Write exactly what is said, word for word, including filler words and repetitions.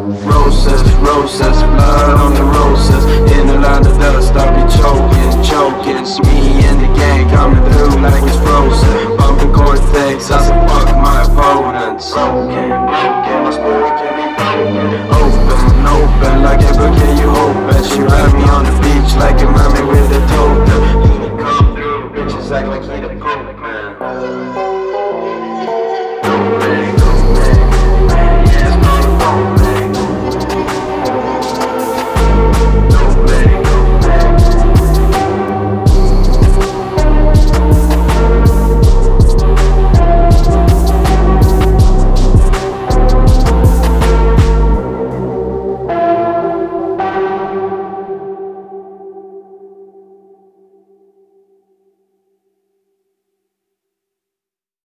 Roses, roses, blood on the roses. In a line of dust, I'll be choking, choking. It's me and the gang coming through like it's frozen. Bumping Cortex, I said fuck my opponents. Broken, broken, my spirit can be broken. Open, open, like a book, can you open? She ride me on the beach like a mommy with a totem. He come through, bitches act like he the pope.